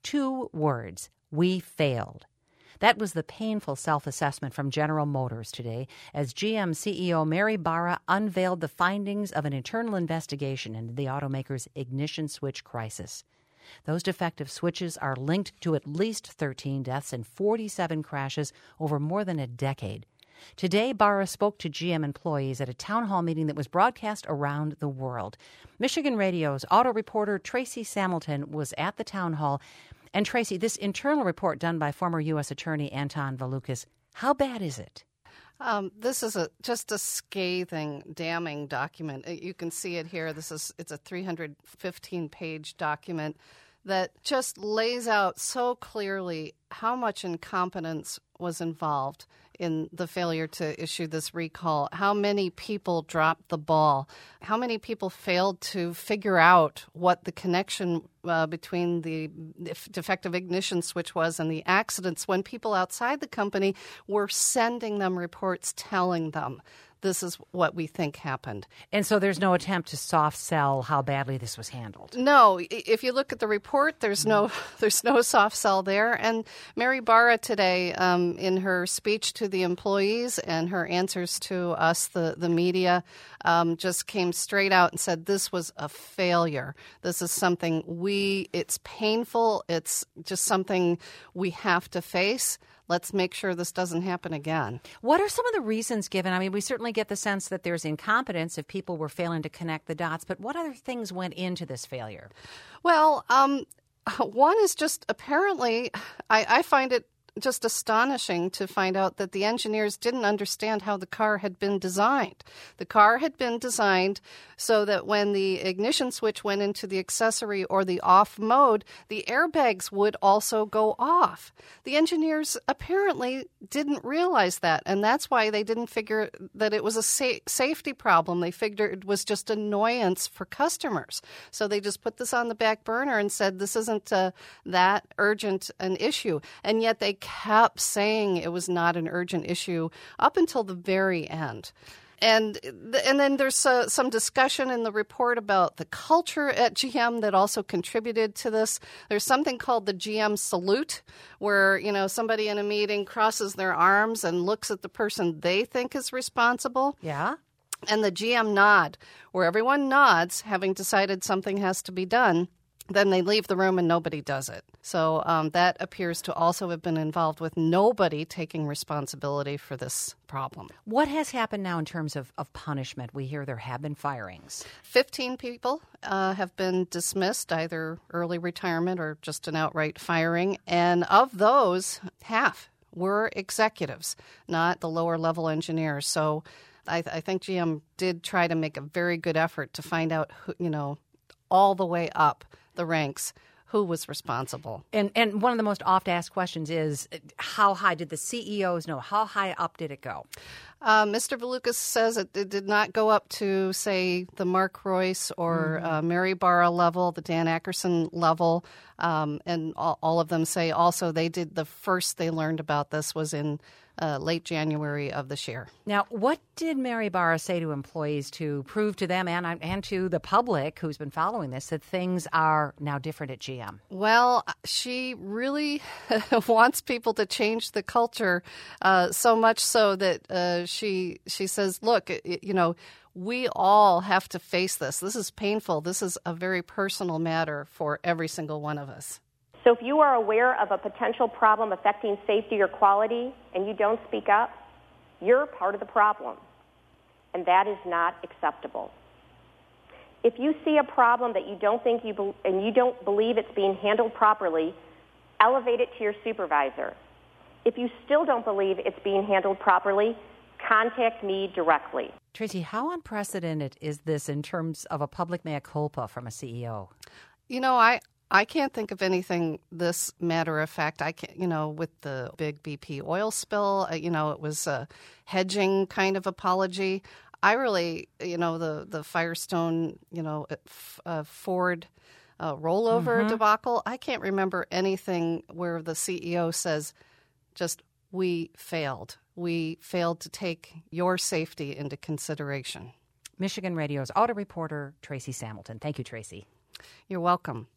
2 words: we failed. That was the painful self-assessment from General Motors today as GM CEO Mary Barra unveiled the findings of an internal investigation into the automaker's ignition switch crisis. Those defective switches are linked to at least 13 deaths and 47 crashes over more than a decade. Today, Barra spoke to GM employees at a town hall meeting that was broadcast around the world. Michigan Radio's auto reporter Tracy Samilton was at the town hall. And Tracy, this internal report done by former U.S. Attorney Anton Valukas, how bad is it? This is just a scathing, damning document. You can see it here. It's a 315-page document that just lays out so clearly how much incompetence was involved in the failure to issue this recall, how many people dropped the ball, how many people failed to figure out what the connection between the defective ignition switch was and the accidents when people outside the company were sending them reports telling them this is what we think happened. And so there's no attempt to soft sell how badly this was handled. No, if you look at the report, there's no soft sell there. And Mary Barra today, in her speech to the employees and her answers to us, the media, just came straight out and said this was a failure. This is something it's painful. It's just something we have to face. Let's make sure this doesn't happen again. What are some of the reasons given? I mean, we certainly get the sense that there's incompetence if people were failing to connect the dots, but what other things went into this failure? Well, one is just apparently, I find it just astonishing to find out that the engineers didn't understand how the car had been designed. The car had been designed so that when the ignition switch went into the accessory or the off mode, the airbags would also go off. The engineers apparently didn't realize that, and that's why they didn't figure that it was a safety problem. They figured it was just annoyance for customers. So they just put this on the back burner and said this isn't that urgent an issue. And yet they kept saying it was not an urgent issue up until the very end. And then there's some discussion in the report about the culture at GM that also contributed to this. There's something called the GM salute, where somebody in a meeting crosses their arms and looks at the person they think is responsible. Yeah. And the GM nod, where everyone nods, having decided something has to be done. Then they leave the room and nobody does it. So that appears to also have been involved with nobody taking responsibility for this problem. What has happened now in terms of punishment? We hear there have been firings. 15 people have been dismissed, either early retirement or just an outright firing. And of those, half were executives, not the lower level engineers. So I think GM did try to make a very good effort to find out who, all the way up the ranks, who was responsible. And one of the most oft asked questions is, how high did the CEOs know? How high up did it go? Mr. Valukas says it did not go up to, say, the Mark Royce or Mary Barra level, the Dan Ackerson level. And all of them say also the first they learned about this was in late January of this year. Now, what did Mary Barra say to employees to prove to them and to the public who's been following this that things are now different at GM? Well, she really wants people to change the culture so much so that she says, look, we all have to face this. This is painful. This is a very personal matter for every single one of us. So if you are aware of a potential problem affecting safety or quality and you don't speak up, you're part of the problem, and that is not acceptable. If you see a problem that you don't think and you don't believe it's being handled properly, elevate it to your supervisor. If you still don't believe it's being handled properly, contact me directly. Tracy, how unprecedented is this in terms of a public mea culpa from a CEO? I can't think of anything this matter of fact. I can't, with the big BP oil spill, it was a hedging kind of apology. I really, the Firestone, Ford rollover debacle, I can't remember anything where the CEO says, just, we failed. We failed to take your safety into consideration. Michigan Radio's auto reporter, Tracy Samilton. Thank you, Tracy. You're welcome.